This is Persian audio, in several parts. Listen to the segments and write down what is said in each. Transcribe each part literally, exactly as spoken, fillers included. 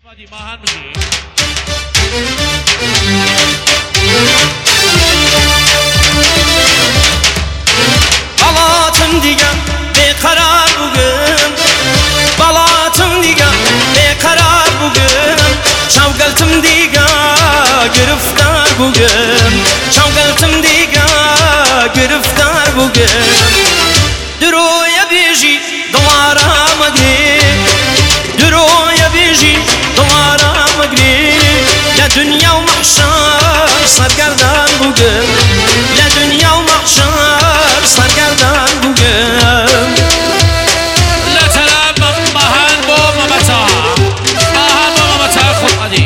Balatım digen bekarar bugün, balatım digen bekarar bugün, şavgaltım digen giriftar bugün, şavgaltım digen giriftar bugün. Duruya biji duvara magri, duruya biji duvara magri, la dünya و محشر سرگردان bugün, la dünya و محشر سرگردان bugün. لا تلعب مهان بو ممتا مهان بو ممتا خود قدی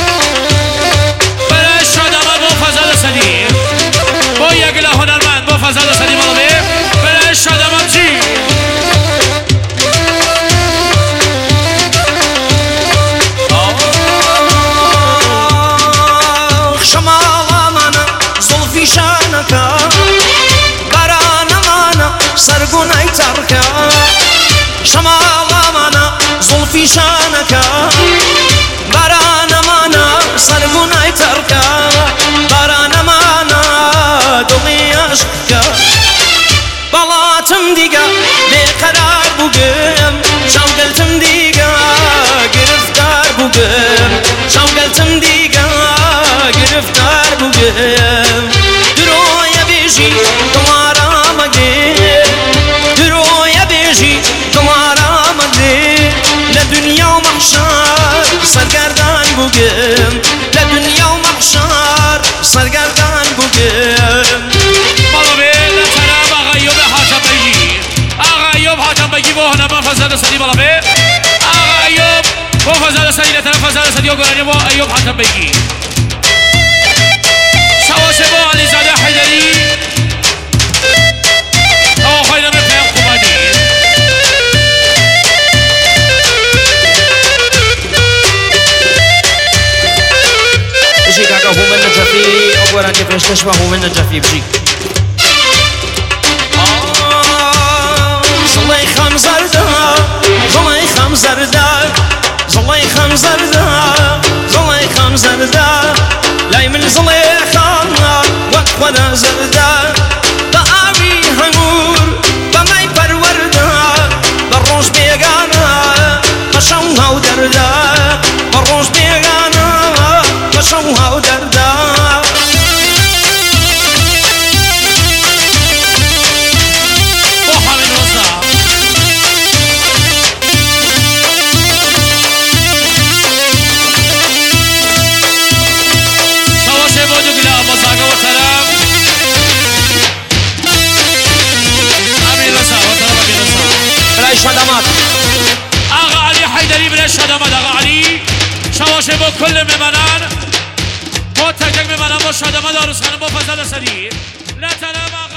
برای شادمان بو فضل سدی بو یگل هنرمند بو فضل سدی مالبی برای شادمان جی سرگونای ترکا شمال مانا زلفی شانکا باران مانا سرگونای ترکا باران مانا دلی عشقا بالاتم دیگه بیقرار بگم شوقلتم دیگه گرفتار بگم شوقلتم دیگه گرفتار بگم دروی بیشی دوارا مگه لدنيا ومحشر سرگردان بگم لدنيا ومحشر سرگردان بگم مالا بی لطرم آقا ایوب حاتم بگی آقا ایوب حاتم بگی با هنرمند فضل سدی مالا بی آقا ایوب با فضل سدی لطرم فضل سدی و گرانی با ایوب حاتم بگی شواشه با علی زاده حیدری آقا خواهی پیام خوبانی بجي كاكا هو من الجفي أولا كيفاش تشبه هو من الجفي بجي زلي خمزر دا زلي خمزر دا زلي خمزر دا زلي خمزر دا لاي من زلي خمزر وقفنا زردا بأبي هنور بماي بروردا بروش بيغانا بشوها ودردا بروش بيغانا بشوها ودردا بوحة من وسط شواشه بودو قلا بصاقة وطرم أمين رسا وطرم أمين رسا بلاي شدامات آقا علي حيدري بلا شدامات آقا علي شواشه بود كل ممنان با تک تک ممنان با شدامات آروز خانم با فضل سدی لا تلام